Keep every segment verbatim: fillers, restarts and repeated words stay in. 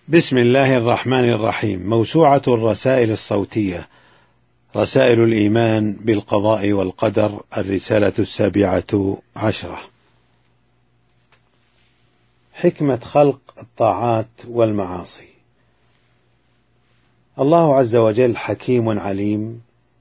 بسم الله الرحمن الرحيم. موسوعة الرسائل الصوتية، رسائل الإيمان بالقضاء والقدر، الرسالة السابعة عشرة. حكمة خلق الطاعات والمعاصي. الله عز وجل حكيم عليم،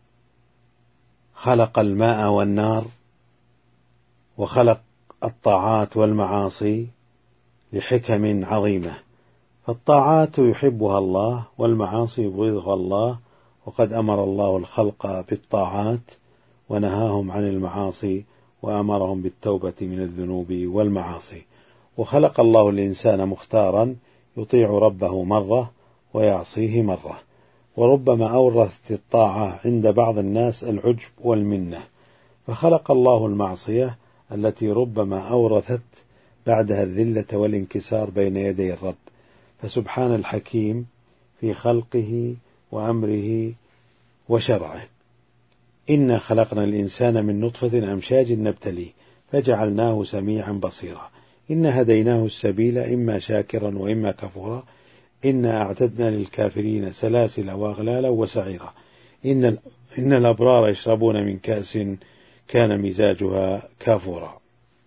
خلق الماء والنار، وخلق الطاعات والمعاصي لحكم عظيمة. فالطاعات يحبها الله والمعاصي يبغضها الله، وقد أمر الله الخلق بالطاعات ونهاهم عن المعاصي وأمرهم بالتوبة من الذنوب والمعاصي. وخلق الله الإنسان مختارا يطيع ربه مرة ويعصيه مرة، وربما أورثت الطاعة عند بعض الناس العجب والمنة، فخلق الله المعصية التي ربما أورثت بعدها الذلة والانكسار بين يدي الرب. فسبحان الحكيم في خلقه وأمره وشرعه. إنا خلقنا الإنسان من نطفة أمشاج نبتليه فجعلناه سميعا بصيرا. إنا هديناه السبيل إما شاكرا وإما كفورا. إنا أعتدنا للكافرين سلاسل وأغلالا وسعيرا. إن, إن الأبرار يشربون من كأس كان مزاجها كافورا.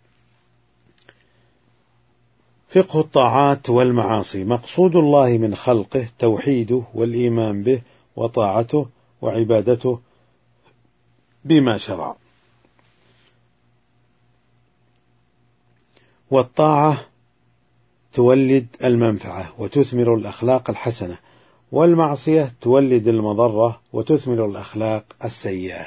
فقه الطاعات والمعاصي. مقصود الله من خلقه توحيده والإيمان به وطاعته وعبادته بما شرع. والطاعة تولد المنفعة وتثمر الأخلاق الحسنة، والمعصية تولد المضرة وتثمر الأخلاق السيئة.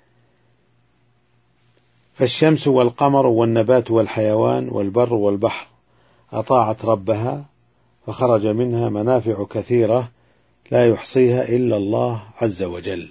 فالشمس والقمر والنبات والحيوان والبر والبحر أطاعت ربها فخرج منها منافع كثيرة لا يحصيها إلا الله عز وجل.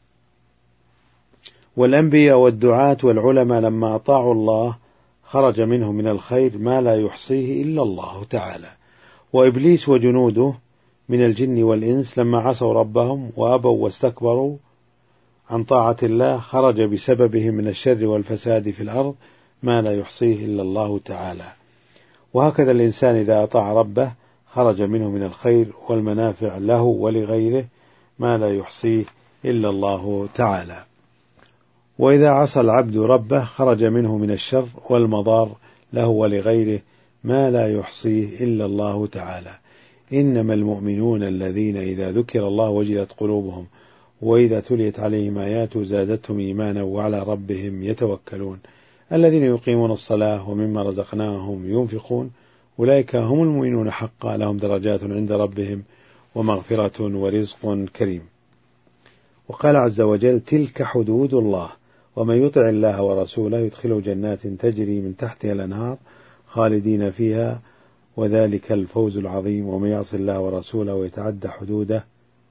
والأنبياء والدعاة والعلماء لما أطاعوا الله خرج منه من الخير ما لا يحصيه إلا الله تعالى. وإبليس وجنوده من الجن والإنس لما عصوا ربهم وأبوا واستكبروا عن طاعة الله خرج بسببهم من الشر والفساد في الأرض ما لا يحصيه إلا الله تعالى. وهكذا الإنسان إذا أطاع ربه خرج منه من الخير والمنافع له ولغيره ما لا يحصيه إلا الله تعالى. وإذا عصى العبد ربه خرج منه من الشر والمضار له ولغيره ما لا يحصيه إلا الله تعالى. إنما المؤمنون الذين إذا ذكر الله وجلت قلوبهم وإذا تليت عليهم آياته زادتهم إيمانا وعلى ربهم يتوكلون الذين يقيمون الصلاة ومما رزقناهم ينفقون أولئك هم المؤمنون حقا لهم درجات عند ربهم ومغفرة ورزق كريم. وقال عز وجل تلك حدود الله ومن يطع الله ورسوله يدخله جنات تجري من تحتها الأنهار خالدين فيها وذلك الفوز العظيم. ومن يعص الله ورسوله ويتعدى حدوده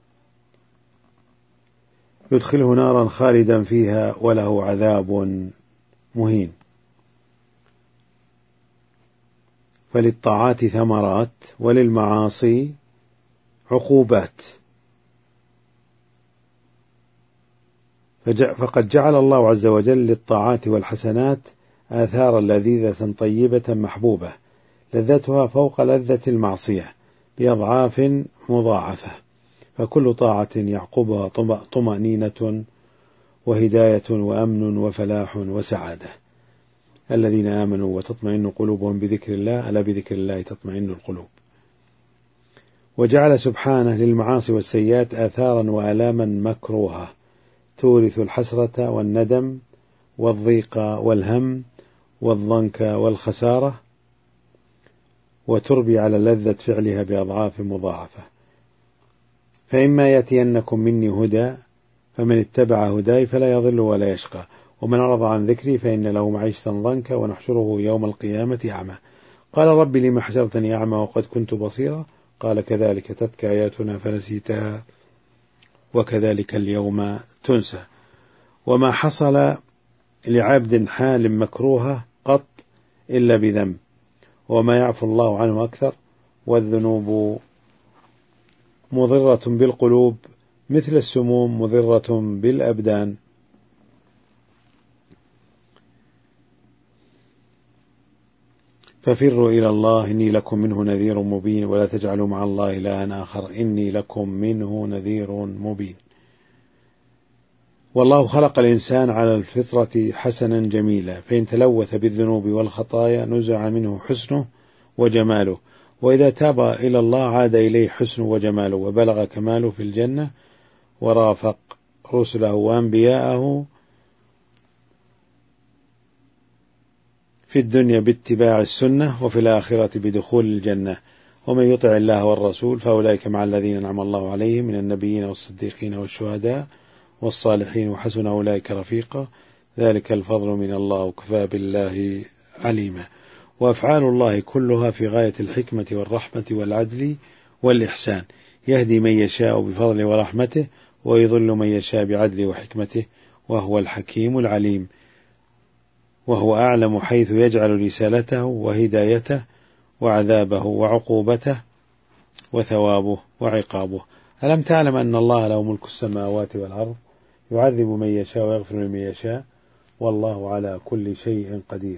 يدخله نارا خالدا فيها وله عذاب مهين. فللطاعات ثمرات وللمعاصي عقوبات. فقد جعل الله عز وجل للطاعات والحسنات آثارا لذيذة طيبة محبوبة لذتها فوق لذة المعصية بأضعاف مضاعفة. فكل طاعة يعقبها طمأنينة وهداية وأمن وفلاح وسعادة. الذين آمنوا وتطمئن قلوبهم بذكر الله ألا بذكر الله تطمئن القلوب. وجعل سبحانه للمعاصي والسيئات آثارا وآلاما مكروهة تورث الحسرة والندم والضيق والهم والضنك والخسارة وتربي على لذة فعلها بأضعاف مضاعفة. فإما يأتينكم مني هدى فمن اتبع هداي فلا يضل ولا يشقى ومن أعرض عن ذكري فإن له معيشة ضنكا ونحشره يوم القيامة أعمى. قال رب لم حشرتني أعمى وقد كنت بصيرا قال كذلك تتك آياتنا فنسيتها وكذلك اليوم تنسى. وما حصل لعبد حال مكروهة قط إلا بذنب وما يعفو الله عنه أكثر. والذنوب مضرة بالقلوب مثل السموم مضرة بالأبدان. ففروا إلى الله إني لكم منه نذير مبين ولا تجعلوا مع الله إلها آخر إني لكم منه نذير مبين. والله خلق الإنسان على الفطرة حسنا جميلا، فإن تلوث بالذنوب والخطايا نزع منه حسنه وجماله، وإذا تاب إلى الله عاد إليه حسنه وجماله وبلغ كماله في الجنة، ورافق رسله وأنبياءه في الدنيا باتباع السنة، وفي الآخرة بدخول الجنة. ومن يطع الله والرسول فأولئك مع الذين أنعم الله عليهم من النبيين والصديقين والشهداء والصالحين وحسن أولئك رفيقا، ذلك الفضل من الله وكفى بالله عليما. وأفعال الله كلها في غاية الحكمة والرحمة والعدل والإحسان، يهدي من يشاء بفضله ورحمته ويضل من يشاء بعدله وحكمته، وهو الحكيم العليم، وهو أعلم حيث يجعل رسالته وهدايته وعذابه وعقوبته وثوابه وعقابه. ألم تعلم أن الله له ملك السماوات والأرض يعذب من يشاء ويغفر لمن يشاء والله على كل شيء قدير.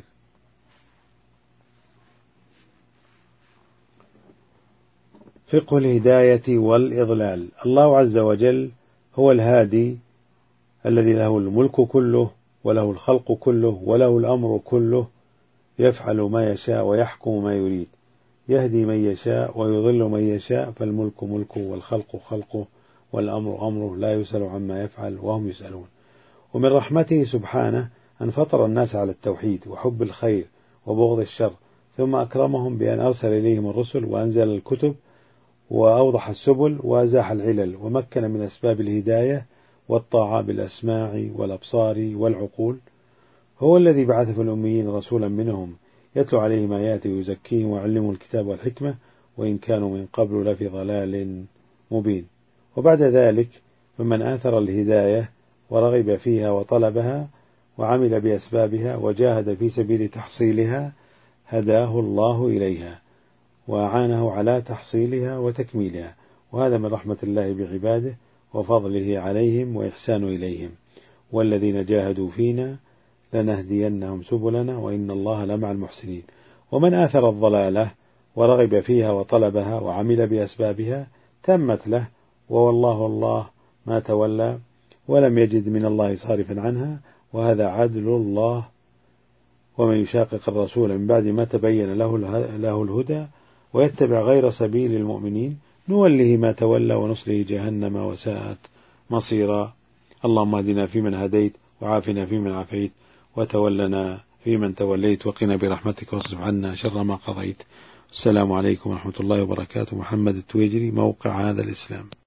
فقه الهداية والإضلال. الله عز وجل هو الهادي الذي له الملك كله وله الخلق كله وله الأمر كله، يفعل ما يشاء ويحكم ما يريد، يهدي من يشاء ويضل من يشاء، فالملك ملكه والخلق خلقه والأمر أمره، لا يسأل عما يفعل وهم يسألون. ومن رحمته سبحانه أن فطر الناس على التوحيد وحب الخير وبغض الشر، ثم أكرمهم بأن أرسل إليهم الرسل وأنزل الكتب وأوضح السبل وأزاح العلل، ومكن من أسباب الهداية والطاعة بالأسماع والأبصار والعقول. هو الذي بعث في الأميين رسولا منهم يتلو عليهم آياته ويزكيهم ويعلمهم الكتاب والحكمة وإن كانوا من قبل لفي ضلال مبين. وبعد ذلك ممن آثر الهداية ورغب فيها وطلبها وعمل بأسبابها وجاهد في سبيل تحصيلها هداه الله إليها وأعانه على تحصيلها وتكميلها، وهذا من رحمة الله بعباده وفضله عليهم وإحسانه إليهم. والذين جاهدوا فينا لنهدينهم سبلنا وإن الله لمع المحسنين. ومن آثر الضلالة ورغب فيها وطلبها وعمل بأسبابها تمت له، ووالله الله ما تولى ولم يجد من الله صارفا عنها، وهذا عدل الله. ومن يشاقق الرسول من بعد ما تبين له له الهدى ويتبع غير سبيل المؤمنين نوله ما تولى ونصله جهنم وساءت مصيرا. اللهم اهدنا فيمن هديت وعافنا فيمن عافيت وتولنا فيمن توليت وقنا برحمتك واصرف عنا شر ما قضيت. السلام عليكم ورحمة الله وبركاته. محمد التويجري، موقع هذا الإسلام.